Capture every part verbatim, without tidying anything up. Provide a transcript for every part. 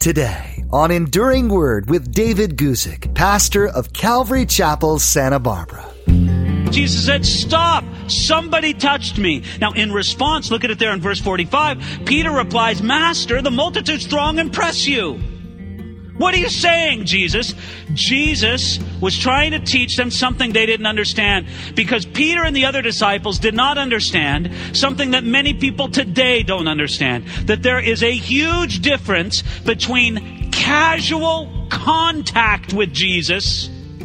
Today on Enduring Word with David Guzik, pastor of Calvary Chapel, Santa Barbara. Jesus said, "Stop! Somebody touched me." Now, in response, look at it there in verse forty-five. Peter replies, "Master, the multitude's throng and press you." What are you saying, Jesus? Jesus was trying to teach them something they didn't understand, because Peter and the other disciples did not understand something that many people today don't understand, that there is a huge difference between casual contact with Jesus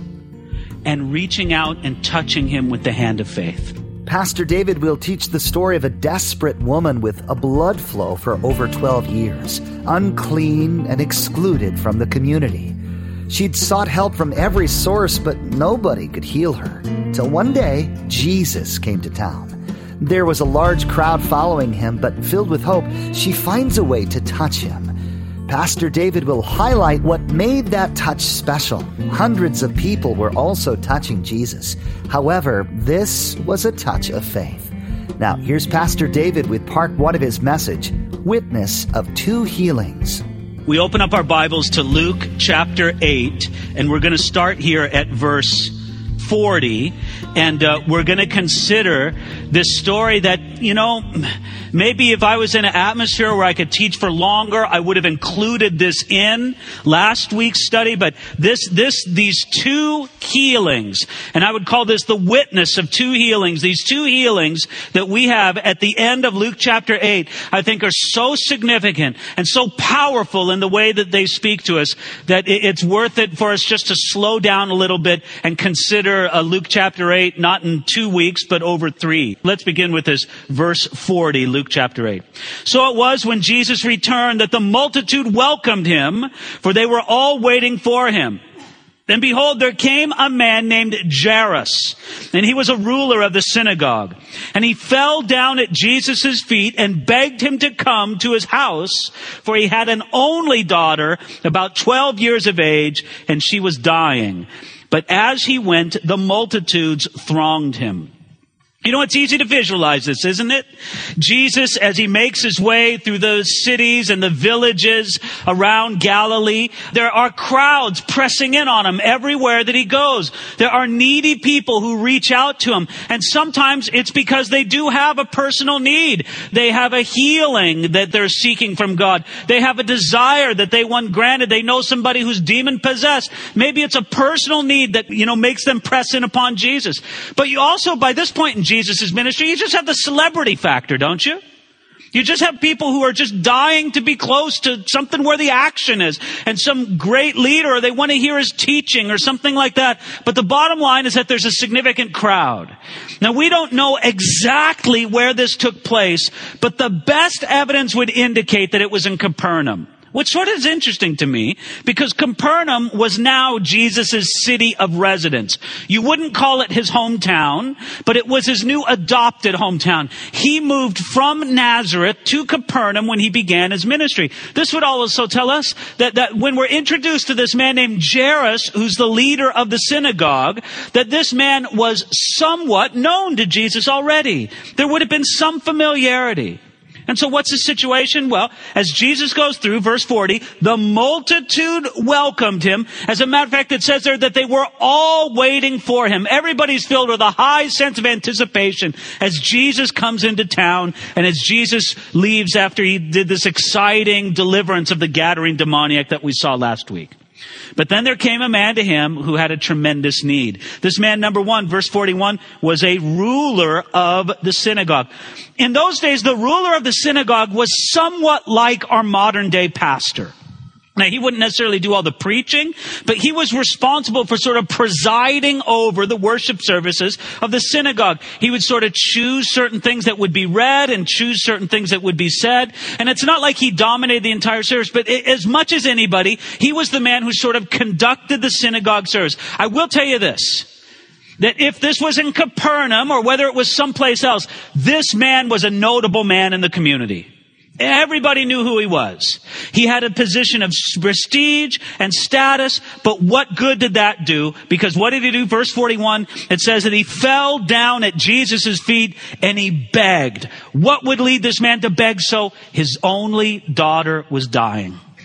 and reaching out and touching him with the hand of faith. Pastor David will teach the story of a desperate woman with a blood flow for over twelve years, unclean and excluded from the community. She'd sought help from every source, but nobody could heal her. Till one day, Jesus came to town. There was a large crowd following him, but filled with hope, she finds a way to touch him. Pastor David will highlight what made that touch special. Hundreds of people were also touching Jesus. However, this was a touch of faith. Now, here's Pastor David with part one of his message, Witness of Two Healings. We open up our Bibles to Luke chapter eight, and we're going to start here at verse forty, and uh, we're going to consider this story that, you know, maybe if I was in an atmosphere where I could teach for longer, I would have included this in last week's study, but this, this, these two healings, and I would call this the witness of two healings, these two healings that we have at the end of Luke chapter eight, I think are so significant and so powerful in the way that they speak to us that it's worth it for us just to slow down a little bit and consider Uh, Luke chapter eight, not in two weeks, but over three. Let's begin with this, verse forty, Luke chapter eight. "So it was when Jesus returned that the multitude welcomed him, for they were all waiting for him. Then behold, there came a man named Jairus, and he was a ruler of the synagogue. And he fell down at Jesus' feet and begged him to come to his house, for he had an only daughter, about twelve years of age, and she was dying. But as he went, the multitudes thronged him." You know, it's easy to visualize this, isn't it? Jesus, as he makes his way through those cities and the villages around Galilee, there are crowds pressing in on him everywhere that he goes. There are needy people who reach out to him. And sometimes it's because they do have a personal need. They have a healing that they're seeking from God. They have a desire that they want granted. They know somebody who's demon possessed. Maybe it's a personal need that, you know, makes them press in upon Jesus. But you also, by this point in Jesus' Jesus' ministry, you just have the celebrity factor, don't you? You just have people who are just dying to be close to something where the action is, and some great leader, or they want to hear his teaching or something like that. But the bottom line is that there's a significant crowd. Now, we don't know exactly where this took place, but the best evidence would indicate that it was in Capernaum. Which sort of is interesting to me, because Capernaum was now Jesus' city of residence. You wouldn't call it his hometown, but it was his new adopted hometown. He moved from Nazareth to Capernaum when he began his ministry. This would also tell us that, that when we're introduced to this man named Jairus, who's the leader of the synagogue, that this man was somewhat known to Jesus already. There would have been some familiarity. And so what's the situation? Well, as Jesus goes through, verse forty, the multitude welcomed him. As a matter of fact, it says there that they were all waiting for him. Everybody's filled with a high sense of anticipation as Jesus comes into town and as Jesus leaves after he did this exciting deliverance of the Gadarene demoniac that we saw last week. But then there came a man to him who had a tremendous need. This man, number one, verse forty-one, was a ruler of the synagogue. In those days, the ruler of the synagogue was somewhat like our modern day pastor. Now, he wouldn't necessarily do all the preaching, but he was responsible for sort of presiding over the worship services of the synagogue. He would sort of choose certain things that would be read and choose certain things that would be said. And it's not like he dominated the entire service, but as much as anybody, he was the man who sort of conducted the synagogue service. I will tell you this, that if this was in Capernaum or whether it was someplace else, this man was a notable man in the community. Everybody knew who he was. He had a position of prestige and status, but what good did that do? Because what did he do? Verse forty-one, it says that he fell down at Jesus' feet and he begged. What would lead this man to beg so? His only daughter was dying.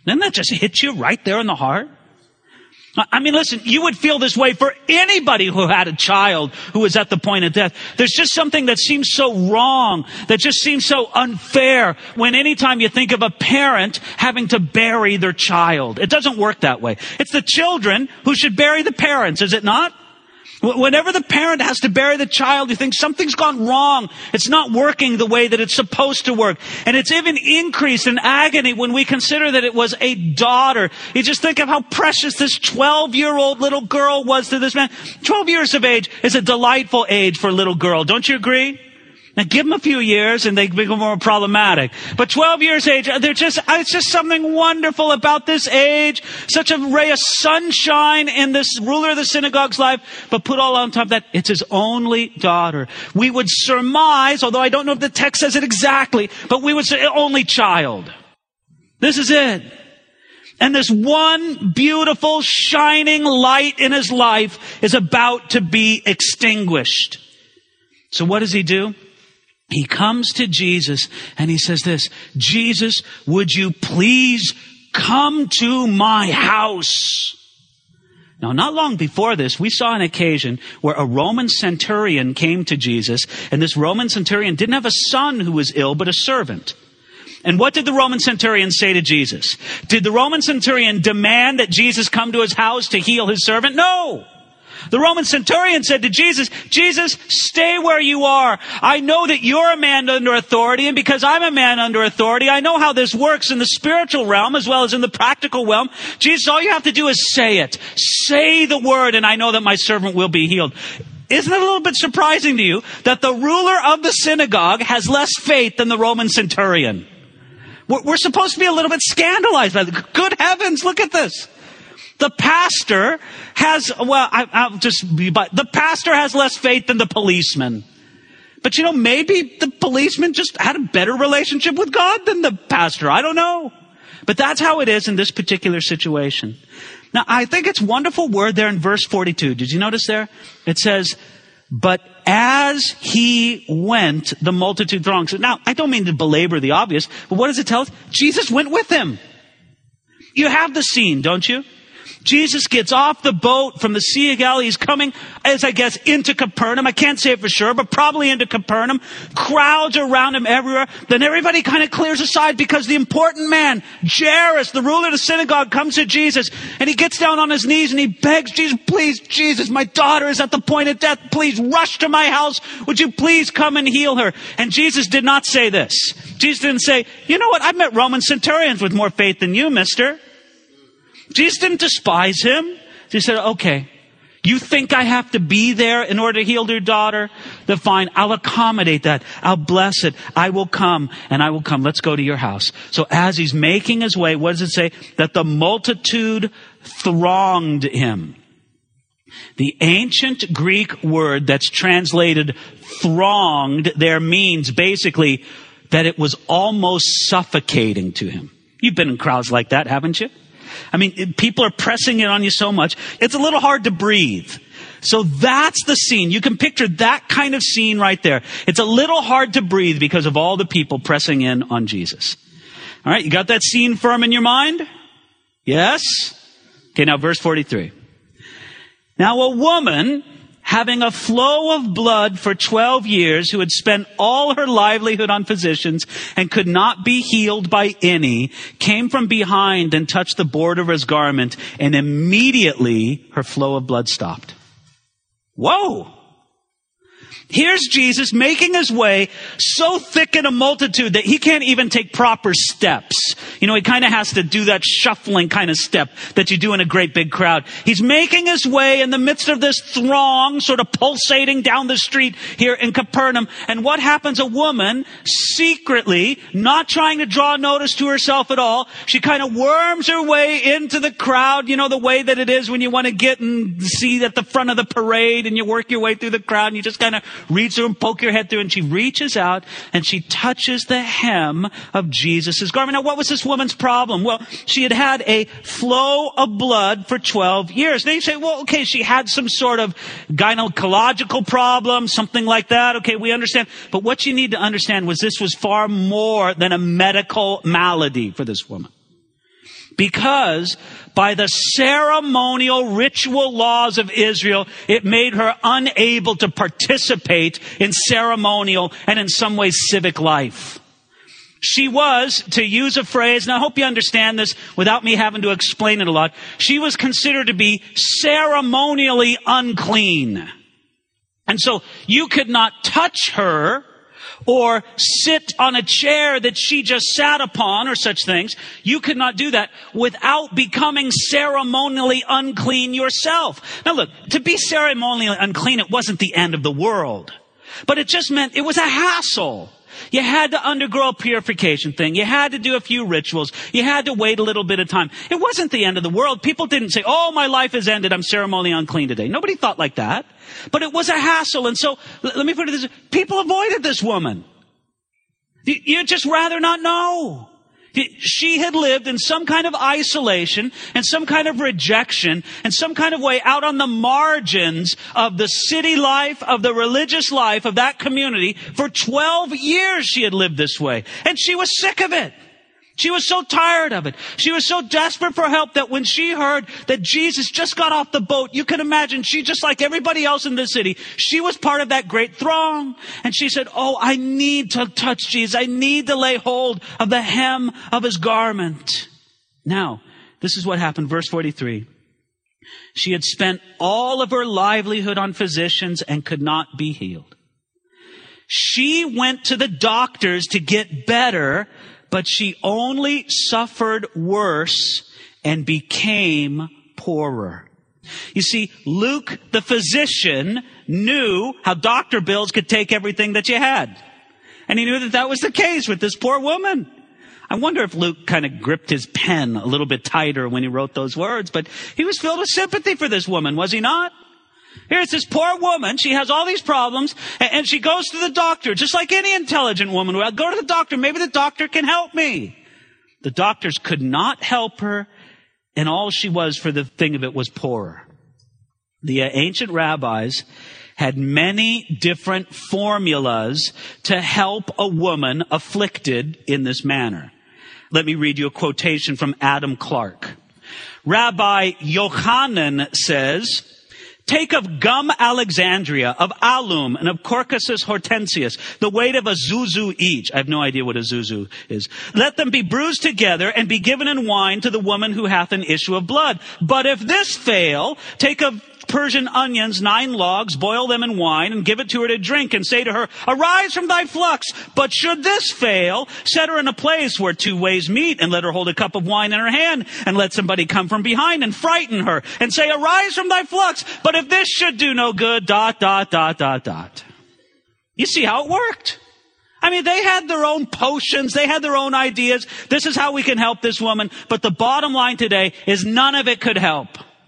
Doesn't that just hit you right there in the heart? I mean, listen, you would feel this way for anybody who had a child who was at the point of death. There's just something that seems so wrong, that just seems so unfair when anytime you think of a parent having to bury their child. It doesn't work that way. It's the children who should bury the parents, is it not? Whenever the parent has to bury the child, you think something's gone wrong. It's not working the way that it's supposed to work. And it's even increased in agony when we consider that it was a daughter. You just think of how precious this twelve-year-old little girl was to this man. twelve years of age is a delightful age for a little girl. Don't you agree? Now give them a few years and they become more problematic. But twelve years age, they're just, it's just something wonderful about this age. Such a ray of sunshine in this ruler of the synagogue's life. But put all on top of that, it's his only daughter. We would surmise, although I don't know if the text says it exactly, but we would say only child. This is it. And this one beautiful shining light in his life is about to be extinguished. So what does he do? He comes to Jesus and he says this, Jesus, would you please come to my house? Now, not long before this, we saw an occasion where a Roman centurion came to Jesus, and this Roman centurion didn't have a son who was ill, but a servant. And what did the Roman centurion say to Jesus? Did the Roman centurion demand that Jesus come to his house to heal his servant? No! The Roman centurion said to Jesus, Jesus, stay where you are. I know that you're a man under authority, and because I'm a man under authority, I know how this works in the spiritual realm as well as in the practical realm. Jesus, all you have to do is say it. Say the word, and I know that my servant will be healed. Isn't it a little bit surprising to you that the ruler of the synagogue has less faith than the Roman centurion? We're supposed to be a little bit scandalized by it. Good heavens, look at this. The pastor has, well, I, I'll just be, but the pastor has less faith than the policeman. But you know, maybe the policeman just had a better relationship with God than the pastor. I don't know. But that's how it is in this particular situation. Now, I think it's a wonderful word there in verse forty-two. Did you notice there? It says, but as he went, the multitude thronged. Now, I don't mean to belabor the obvious, but what does it tell us? Jesus went with him. You have the scene, don't you? Jesus gets off the boat from the Sea of Galilee. He's coming, as I guess, into Capernaum. I can't say it for sure, but probably into Capernaum. Crowds around him everywhere. Then everybody kind of clears aside because the important man, Jairus, the ruler of the synagogue, comes to Jesus. And he gets down on his knees and he begs Jesus, please, Jesus, my daughter is at the point of death. Please rush to my house. Would you please come and heal her? And Jesus did not say this. Jesus didn't say, you know what? I've met Roman centurions with more faith than you, mister. Jesus didn't despise him. He said, okay, you think I have to be there in order to heal your daughter? Then fine, I'll accommodate that. I'll bless it. I will come and I will come. Let's go to your house. So as he's making his way, what does it say? That the multitude thronged him. The ancient Greek word that's translated thronged there means basically that it was almost suffocating to him. You've been in crowds like that, haven't you? I mean, people are pressing in on you so much, it's a little hard to breathe. So that's the scene. You can picture that kind of scene right there. It's a little hard to breathe because of all the people pressing in on Jesus. All right, you got that scene firm in your mind? Yes? Okay, now verse forty-three. Now a woman having a flow of blood for twelve years, who had spent all her livelihood on physicians and could not be healed by any, came from behind and touched the border of his garment, and immediately her flow of blood stopped. Whoa! Here's Jesus making his way so thick in a multitude that he can't even take proper steps. You know, he kind of has to do that shuffling kind of step that you do in a great big crowd. He's making his way in the midst of this throng, sort of pulsating down the street here in Capernaum. And what happens? A woman, secretly, not trying to draw notice to herself at all, she kind of worms her way into the crowd, you know, the way that it is when you want to get and see at the front of the parade and you work your way through the crowd and you just kind of reach through and poke your head through, and she reaches out and she touches the hem of Jesus' garment. Now, what was this woman's problem? Well, she had had a flow of blood for twelve years. Now you say, well, okay, she had some sort of gynecological problem, something like that. Okay, we understand. But what you need to understand was this was far more than a medical malady for this woman. Because by the ceremonial ritual laws of Israel, it made her unable to participate in ceremonial and in some ways civic life. She was, to use a phrase, and I hope you understand this without me having to explain it a lot, she was considered to be ceremonially unclean. And so you could not touch her or sit on a chair that she just sat upon or such things. You could not do that without becoming ceremonially unclean yourself. Now look, to be ceremonially unclean, it wasn't the end of the world. But it just meant it was a hassle. You had to undergo a purification thing. You had to do a few rituals. You had to wait a little bit of time. It wasn't the end of the world. People didn't say, oh, my life has ended. I'm ceremonially unclean today. Nobody thought like that. But it was a hassle. And so, let me put it this way. People avoided this woman. You'd just rather not know. She had lived in some kind of isolation and some kind of rejection and some kind of way out on the margins of the city life, of the religious life of that community. For twelve years she had lived this way. And she was sick of it. She was so tired of it. She was so desperate for help that when she heard that Jesus just got off the boat, you can imagine she, just like everybody else in the city, she was part of that great throng. And she said, oh, I need to touch Jesus. I need to lay hold of the hem of his garment. Now, this is what happened. Verse forty-three. She had spent all of her livelihood on physicians and could not be healed. She went to the doctors to get better, but she only suffered worse and became poorer. You see, Luke, the physician, knew how doctor bills could take everything that you had. And he knew that that was the case with this poor woman. I wonder if Luke kind of gripped his pen a little bit tighter when he wrote those words, but he was filled with sympathy for this woman, was he not? Here's this poor woman. She has all these problems, and she goes to the doctor, just like any intelligent woman. Well, I'll go to the doctor. Maybe the doctor can help me. The doctors could not help her, and all she was, for the thing of it, was poorer. The uh, ancient rabbis had many different formulas to help a woman afflicted in this manner. Let me read you a quotation from Adam Clark. Rabbi Yochanan says, take of gum Alexandria, of alum, and of Caucasus hortensius, the weight of a zuzu each. I have no idea what a zuzu is. Let them be bruised together and be given in wine to the woman who hath an issue of blood. But if this fail, take of Persian onions, nine logs, boil them in wine, and give it to her to drink, and say to her, arise from thy flux. But should this fail, set her in a place where two ways meet, and let her hold a cup of wine in her hand, and let somebody come from behind and frighten her, and say, arise from thy flux. But if this should do no good, dot, dot, dot, dot, dot. You see how it worked? I mean, they had their own potions. They had their own ideas. This is how we can help this woman. But the bottom line today is none of it could help.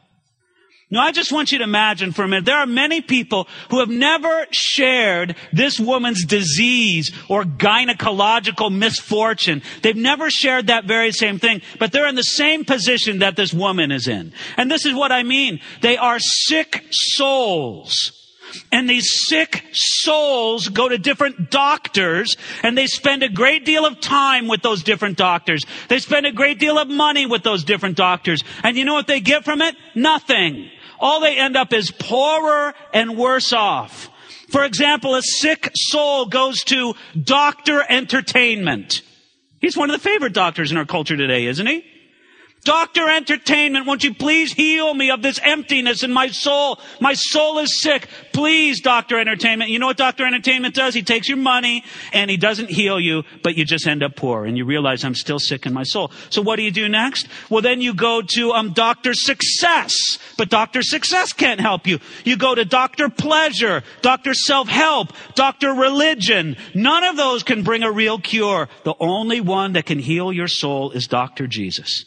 Now, I just want you to imagine for a minute, there are many people who have never shared this woman's disease or gynecological misfortune. They've never shared that very same thing, but they're in the same position that this woman is in. And this is what I mean. They are sick souls. And these sick souls go to different doctors, and they spend a great deal of time with those different doctors. They spend a great deal of money with those different doctors. And you know what they get from it? Nothing. All they end up is poorer and worse off. For example, a sick soul goes to Doctor Entertainment. He's one of the favorite doctors in our culture today, isn't he? Doctor Entertainment, won't you please heal me of this emptiness in my soul? My soul is sick. Please, Doctor Entertainment. You know what Doctor Entertainment does? He takes your money and he doesn't heal you, but you just end up poor and you realize I'm still sick in my soul. So what do you do next? Well, then you go to um, Doctor Success, but Doctor Success can't help you. You go to Doctor Pleasure, Doctor Self-Help, Doctor Religion. None of those can bring a real cure. The only one that can heal your soul is Doctor Jesus.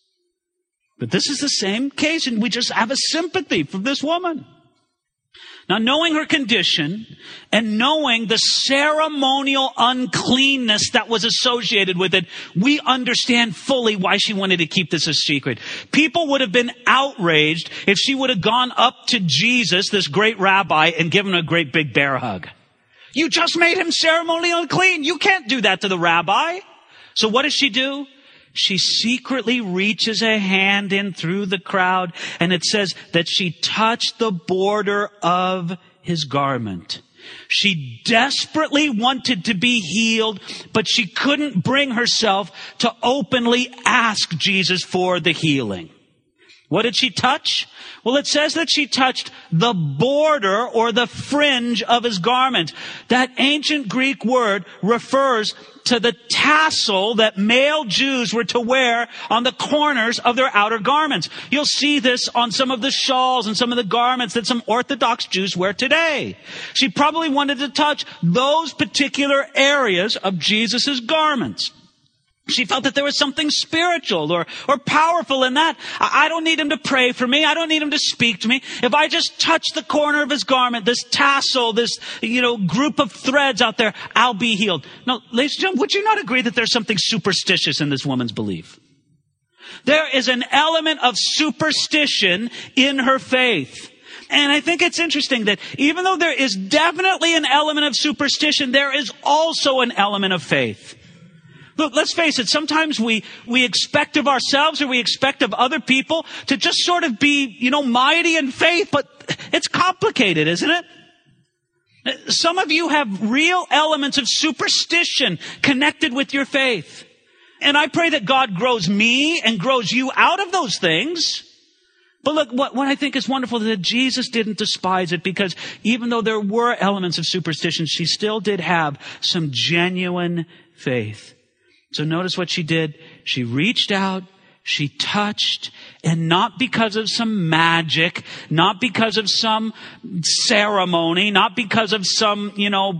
But this is the same case, and we just have a sympathy for this woman. Now, knowing her condition and knowing the ceremonial uncleanness that was associated with it, we understand fully why she wanted to keep this a secret. People would have been outraged if she would have gone up to Jesus, this great rabbi, and given him a great big bear hug. You just made him ceremonially unclean. You can't do that to the rabbi. So what does she do? she secretly reaches a hand in through the crowd, and it says that she touched the border of his garment. She desperately wanted to be healed, but she couldn't bring herself to openly ask Jesus for the healing. What did she touch? Well, it says that she touched the border or the fringe of his garment. That ancient Greek word refers to the tassel that male Jews were to wear on the corners of their outer garments. You'll see this on some of the shawls and some of the garments that some Orthodox Jews wear today. She probably wanted to touch those particular areas of Jesus' garments. She felt that there was something spiritual or, or powerful in that. I, I don't need him to pray for me. I don't need him to speak to me. If I just touch the corner of his garment, this tassel, this, you know, group of threads out there, I'll be healed. Now, ladies and gentlemen, would you not agree that there's something superstitious in this woman's belief? There is an element of superstition in her faith. And I think it's interesting that even though there is definitely an element of superstition, there is also an element of faith. Look, let's face it, sometimes we, we expect of ourselves or we expect of other people to just sort of be, you know, mighty in faith, but it's complicated, isn't it? Some of you have real elements of superstition connected with your faith. And I pray that God grows me and grows you out of those things. But look, what, what I think is wonderful is that Jesus didn't despise it, because even though there were elements of superstition, she still did have some genuine faith. So notice what she did. She reached out, she touched, and not because of some magic, not because of some ceremony, not because of some, you know,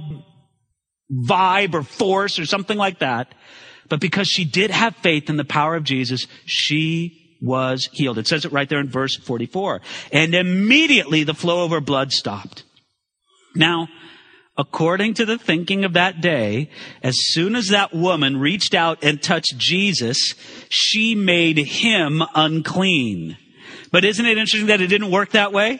vibe or force or something like that, but because she did have faith in the power of Jesus, she was healed. It says it right there in verse forty-four. And immediately the flow of her blood stopped. Now, according to the thinking of that day, as soon as that woman reached out and touched Jesus, she made him unclean. But isn't it interesting that it didn't work that way?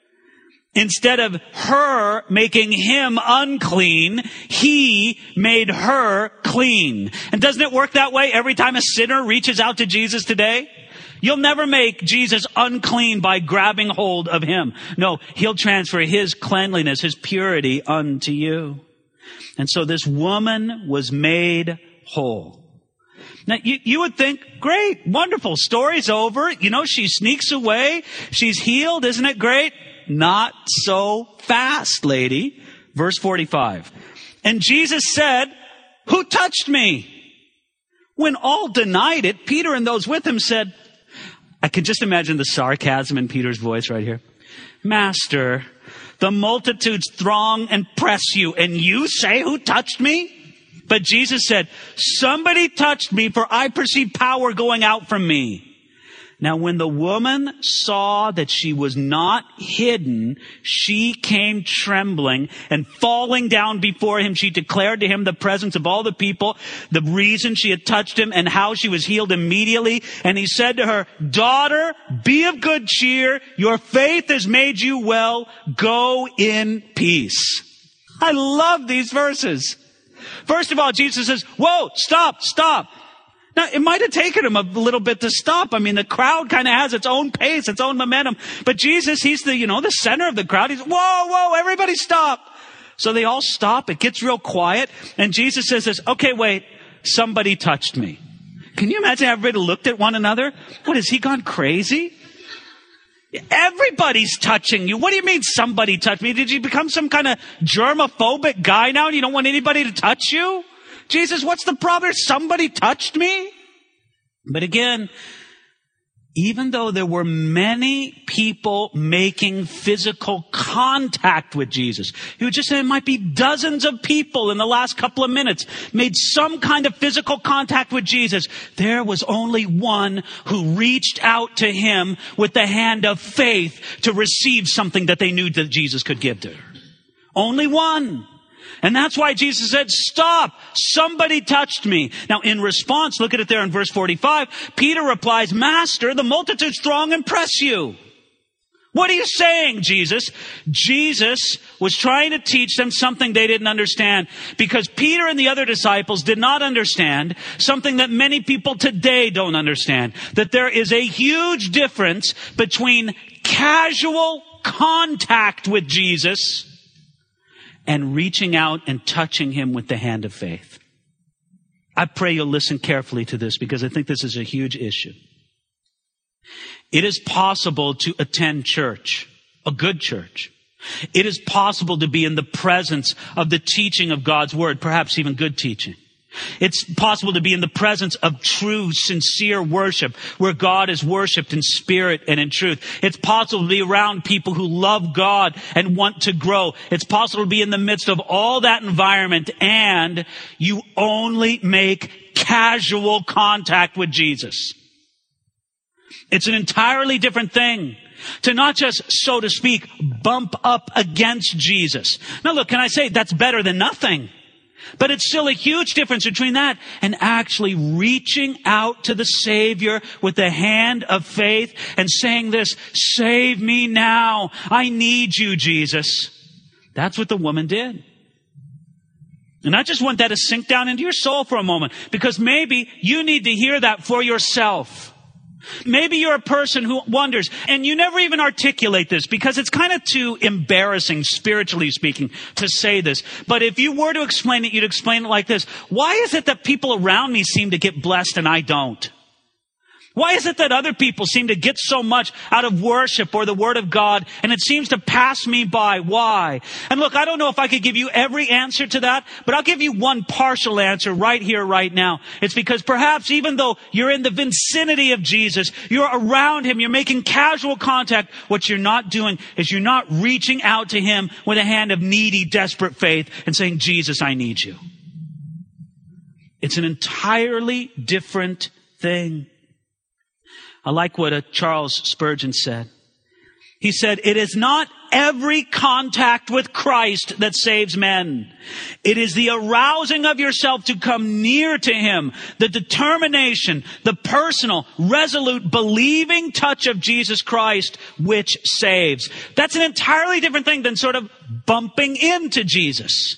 Instead of her making him unclean, he made her clean. And doesn't it work that way every time a sinner reaches out to Jesus today? You'll never make Jesus unclean by grabbing hold of him. No, he'll transfer his cleanliness, his purity unto you. And so this woman was made whole. Now, you, you would think, great, wonderful, story's over. You know, she sneaks away. She's healed. Isn't it great? Not so fast, lady. Verse forty-five. And Jesus said, who touched me? When all denied it, Peter and those with him said, I can just imagine the sarcasm in Peter's voice right here. Master, the multitudes throng and press you, and you say, who touched me? But Jesus said, somebody touched me, for I perceive power going out from me. Now, when the woman saw that she was not hidden, she came trembling, and falling down before him, she declared to him the presence of all the people, the reason she had touched him, and how she was healed immediately. And he said to her, daughter, be of good cheer. Your faith has made you well. Go in peace. I love these verses. First of all, Jesus says, whoa, stop, stop. Now, it might have taken him a little bit to stop. I mean, the crowd kind of has its own pace, its own momentum. But Jesus, he's the, you know, the center of the crowd. He's, whoa, whoa, everybody stop. So they all stop. It gets real quiet. And Jesus says this, okay, wait, somebody touched me. Can you imagine everybody looked at one another? What, has he gone crazy? Everybody's touching you. What do you mean somebody touched me? Did you become some kind of germophobic guy now and you don't want anybody to touch you? Jesus, what's the problem? Somebody touched me? But again, even though there were many people making physical contact with Jesus, you would just say it might be dozens of people in the last couple of minutes made some kind of physical contact with Jesus. There was only one who reached out to him with the hand of faith to receive something that they knew that Jesus could give to her. Only one. And that's why Jesus said, stop, somebody touched me. Now, in response, look at it there in verse forty-five. Peter replies, Master, the multitudes throng and press you. What are you saying, Jesus? Jesus was trying to teach them something they didn't understand, because Peter and the other disciples did not understand something that many people today don't understand, that there is a huge difference between casual contact with Jesus and reaching out and touching him with the hand of faith. I pray you'll listen carefully to this, because I think this is a huge issue. It is possible to attend church, a good church. It is possible to be in the presence of the teaching of God's word, perhaps even good teaching. It's possible to be in the presence of true, sincere worship, where God is worshiped in spirit and in truth. It's possible to be around people who love God and want to grow. It's possible to be in the midst of all that environment, and you only make casual contact with Jesus. It's an entirely different thing to not just, so to speak, bump up against Jesus. Now look, can I say that's better than nothing? But it's still a huge difference between that and actually reaching out to the Savior with the hand of faith and saying this, save me now. I need you, Jesus. That's what the woman did. And I just want that to sink down into your soul for a moment, because maybe you need to hear that for yourself. Maybe you're a person who wonders, and you never even articulate this because it's kind of too embarrassing, spiritually speaking, to say this. But if you were to explain it, you'd explain it like this. Why is it that people around me seem to get blessed and I don't? Why is it that other people seem to get so much out of worship or the Word of God, and it seems to pass me by? Why? And look, I don't know if I could give you every answer to that, but I'll give you one partial answer right here, right now. It's because perhaps even though you're in the vicinity of Jesus, you're around Him, you're making casual contact, what you're not doing is you're not reaching out to Him with a hand of needy, desperate faith and saying, Jesus, I need you. It's an entirely different thing. I like what uh, Charles Spurgeon said. He said, it is not every contact with Christ that saves men. It is the arousing of yourself to come near to Him, the determination, the personal, resolute, believing touch of Jesus Christ, which saves. That's an entirely different thing than sort of bumping into Jesus.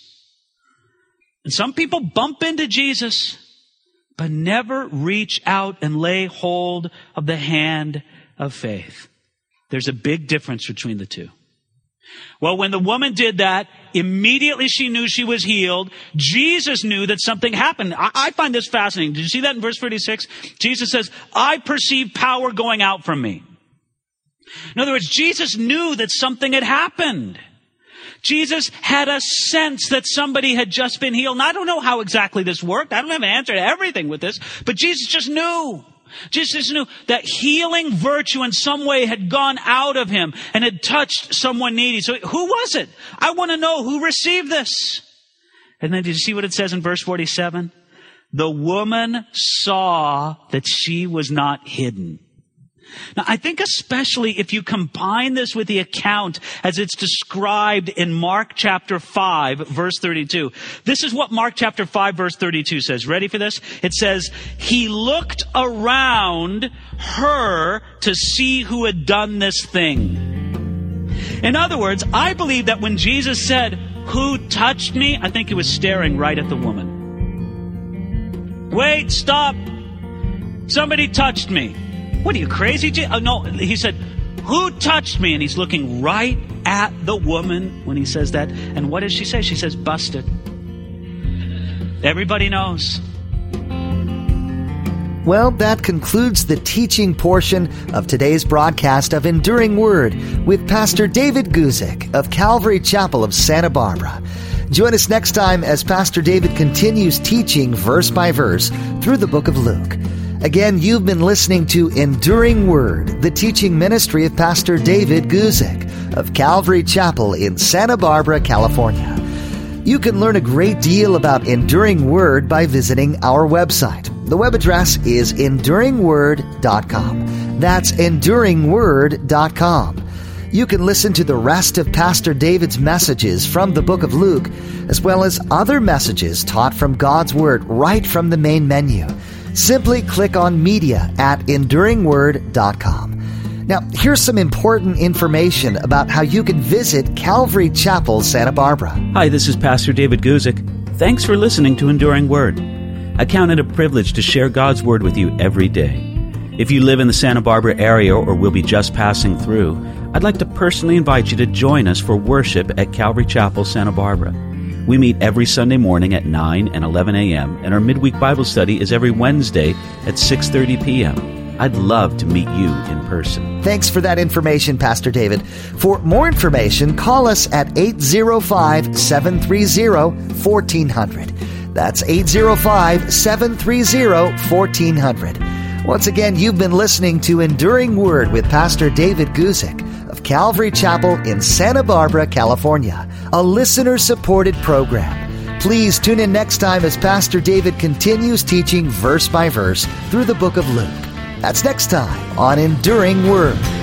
And some people bump into Jesus, but never reach out and lay hold of the hand of faith. There's a big difference between the two. Well, when the woman did that, immediately she knew she was healed. Jesus knew that something happened. I, I find this fascinating. Did you see that in verse thirty-six? Jesus says, I perceive power going out from me. In other words, Jesus knew that something had happened. Jesus had a sense that somebody had just been healed. And I don't know how exactly this worked. I don't have an answer to everything with this. But Jesus just knew. Jesus knew that healing virtue in some way had gone out of him and had touched someone needy. So who was it? I want to know who received this. And then did you see what it says in verse forty-seven? The woman saw that she was not hidden. Now, I think especially if you combine this with the account as it's described in Mark chapter five, verse thirty-two. This is what Mark chapter five, verse thirty-two says. Ready for this? It says, he looked around her to see who had done this thing. In other words, I believe that when Jesus said, who touched me? I think he was staring right at the woman. Wait, stop. Somebody touched me. What are you, crazy? Oh, no, he said, who touched me? And he's looking right at the woman when he says that. And what does she say? She says, busted. Everybody knows. Well, that concludes the teaching portion of today's broadcast of Enduring Word with Pastor David Guzik of Calvary Chapel of Santa Barbara. Join us next time as Pastor David continues teaching verse by verse through the book of Luke. Again, you've been listening to Enduring Word, the teaching ministry of Pastor David Guzik of Calvary Chapel in Santa Barbara, California. You can learn a great deal about Enduring Word by visiting our website. The web address is enduring word dot com. That's enduring word dot com. You can listen to the rest of Pastor David's messages from the book of Luke, as well as other messages taught from God's Word right from the main menu. Simply click on Media at enduring word dot com. Now, here's some important information about how you can visit Calvary Chapel, Santa Barbara. Hi, this is Pastor David Guzik. Thanks for listening to Enduring Word. I count it a privilege to share God's Word with you every day. If you live in the Santa Barbara area or will be just passing through, I'd like to personally invite you to join us for worship at Calvary Chapel, Santa Barbara. We meet every Sunday morning at nine and eleven a.m., and our midweek Bible study is every Wednesday at six thirty p.m. I'd love to meet you in person. Thanks for that information, Pastor David. For more information, call us at eight oh five, seven three oh, one four zero zero. That's eight oh five, seven three oh, one four zero zero. Once again, you've been listening to Enduring Word with Pastor David Guzik of Calvary Chapel in Santa Barbara, California, a listener-supported program. Please tune in next time as Pastor David continues teaching verse by verse through the book of Luke. That's next time on Enduring Word.